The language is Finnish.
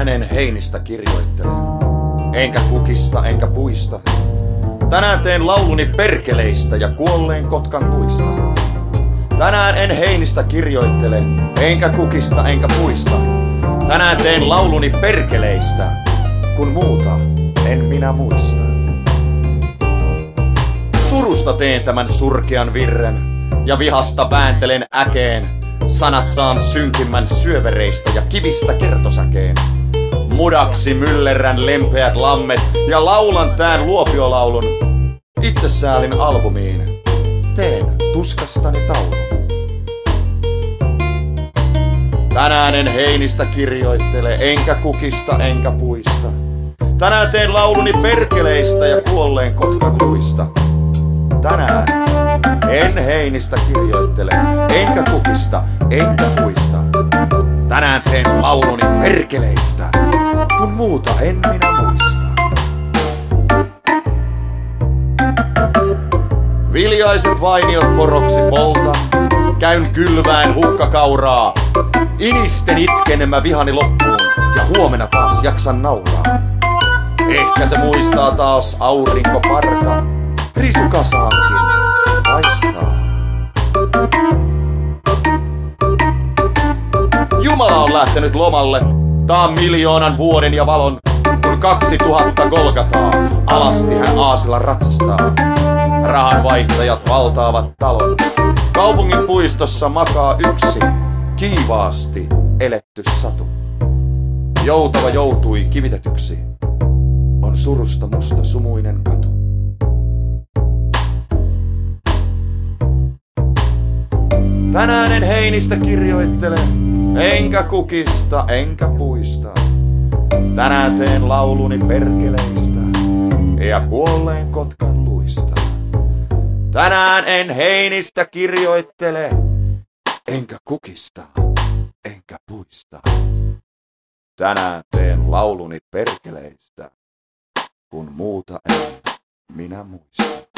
Tänään en heinistä kirjoittele, enkä kukista enkä puista. Tänään teen lauluni perkeleistä ja kuolleen kotkan luista. Tänään en heinistä kirjoittele, enkä kukista enkä puista. Tänään teen lauluni perkeleistä, kun muuta en minä muista. Surusta teen tämän surkean virren ja vihasta vääntelen äkeen. Sanat saan synkimmän syövereistä ja kivistä kertosäkeen. Mudaksi myllerrän lempeät lammet ja laulan tään luopiolaulun. Itsesäälin albumiin teen tuskastani taulun. Tänään en heinistä kirjoittele, enkä kukista enkä puista. Tänään teen lauluni perkeleistä ja kuolleen kotkan luista. Tänään en heinistä kirjoittele, enkä kukista enkä puista. Tänään teen lauluni perkeleistä, kun muuta en minä muista. Viljaiset vainiot poroksi poltan, käyn kylvään hukkakauraa. Inisten itken mä vihani loppuun ja huomenna taas jaksan nauraa. Ehkä se muistaa taas aurinkoparka, risukasaankin paistaa. Jumala on lähtenyt lomalle, taan 1 000 000 vuoden ja valon. Kun 2000 Golgataa, alasti hän aasilla ratsastaa. Rahanvaihtajat valtaavat talon. Kaupungin puistossa makaa yksi kiivaasti eletty satu. Joutava joutui kivitetyksi, on surusta musta sumuinen katu. Tänään en heinistä kirjoittele, enkä kukista enkä puista. Tänään teen lauluni perkeleistä ja kuolleen kotkan luista. Tänään en heinistä kirjoittele, enkä kukista enkä puista. Tänään teen lauluni perkeleistä, kun muuta en minä muista.